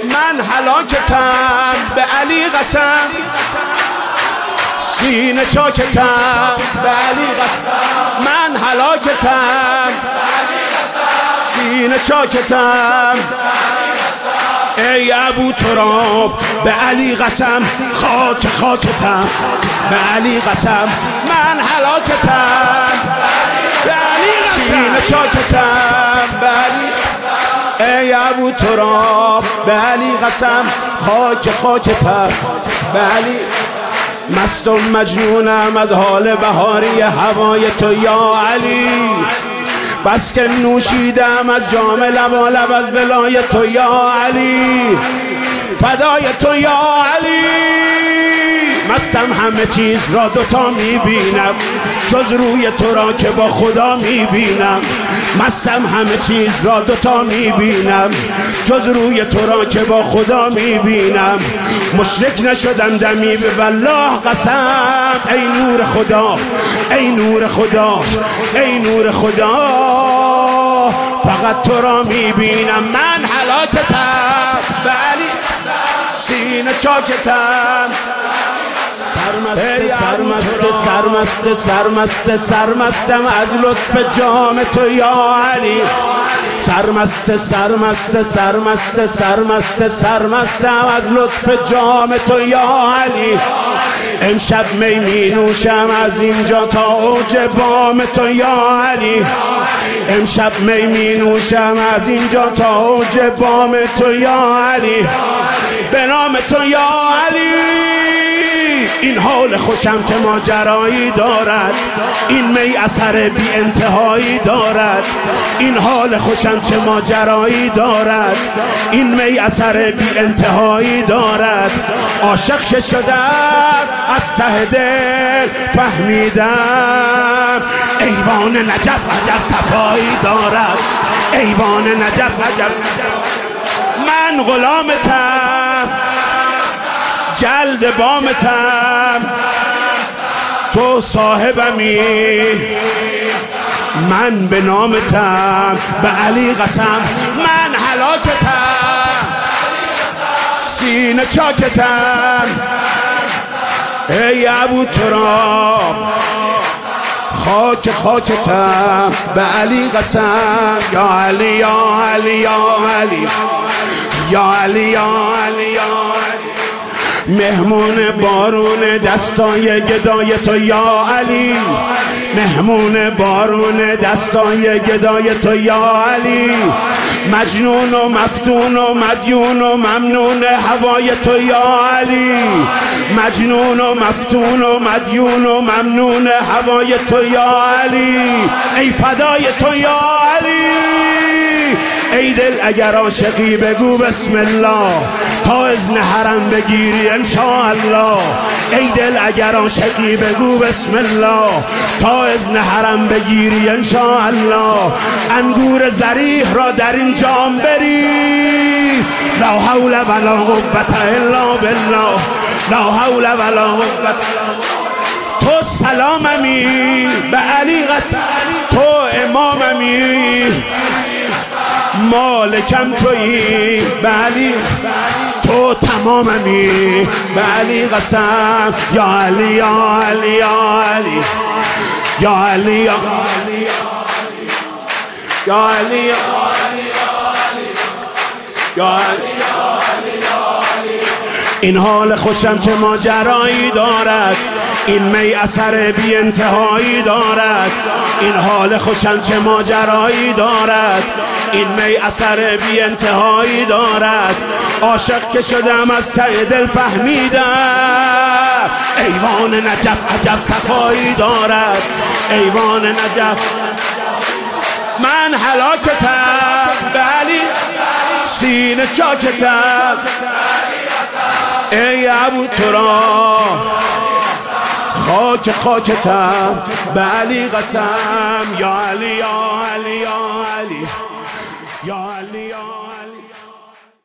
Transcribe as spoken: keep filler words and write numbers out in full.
من هلاکتم به علی قسم، سینه چاکتم به علی قسم، من هلاکتم سینه چاکتم. ای ابو تراب به علی قسم، خاک خاکتم به علی قسم، من هلاکتم به علی قسم، سینه چاکتم به علی قسم. ای ابو تراب به علی قسم، خاک خاکتم به علی. مست و مجنونم از حال بهاری هوای تو یا علی، بس که نوشیدم از جام لبالب از بلای تو یا علی، فدای تو یا علی. مستم همه چیز را دوتا میبینم، جز روی تو را که با خدا میبینم. مستم همه چیز را دوتا میبینم، جز روی تو را که با خدا میبینم. مشرک نشدم دمی به والله قسم، ای نور خدا ای نور خدا ای نور خدا، فقط تو را میبینم. من هلاکتم به علی، سینه چاکتم، سرمست سرمست سرمست سرمست سرمستم از لطف جام تو یا علی. سرمست سرمست سرمست سرمست سرمستم از لطف جام تو یا علی. امشب می می نوشم از اینجا تا اوج بام تو یا علی. امشب می می نوشم از اینجا تا اوج بام تو یا علی، به نام تو یا علی. این حال خوشم که ماجرایی دارد، این می اثر بی انتهایی دارد. این حال خوشم که ماجرایی دارد، این می اثر بی انتهایی دارد. عاشق که شدم از ته دل فهمیدم، ایوان نجف عجب صفایی دارد، ایوان نجف عجب. من غلامتم جلد بامتم، تو صاحبمی من به نامتم به علی قسم. من هلاکتم سینه چاکتم، ای ابو تراب خاک خاکتم به علی قسم. یا علی یا علی یا علی یا علی یا علی یا علی. مهمون بارون دستای گدای تو یا علی، مهمون بارون دستای گدای تو یا علی. مجنون و مفتون و مدیون و ممنون هوای تو یا علی، مجنون و مفتون و مدیون و ممنون هوای تو یا علی. ای فدای تو یا علی. ای دل اگر عاشقی بگو بسم الله، تا اذن حرم بگیری انشاءالله. ای دل اگر عاشقی بگو بسم الله، تا اذن حرم بگیری انشاءالله. انگور زریح را در این جام بری، لا حول ولا قوة الا بالله، لا حول ولا قوة. تو سلاممی به علی قسم، تو اماممی مالکم تویی به علی، تو تماممی به علی قسم. یا علی یا علی یا علی یا علی یا علی یا علی یا علی. این حال خوشم چه ماجرایی دارد، این می اثر بی انتهایی دارد. این حال خوشم چه ماجرایی دارد، این می اثر بی انتهایی دارد. عاشق که شدم از ته دل فهمیدم، ایوان نجف عجب صفایی دارد، ایوان نجف. من هلاکتم به علی، سینه چاکتم، ای ابو تراب خاک خاکتم به علی قسم. یا علی یا علی یا علی یا علی.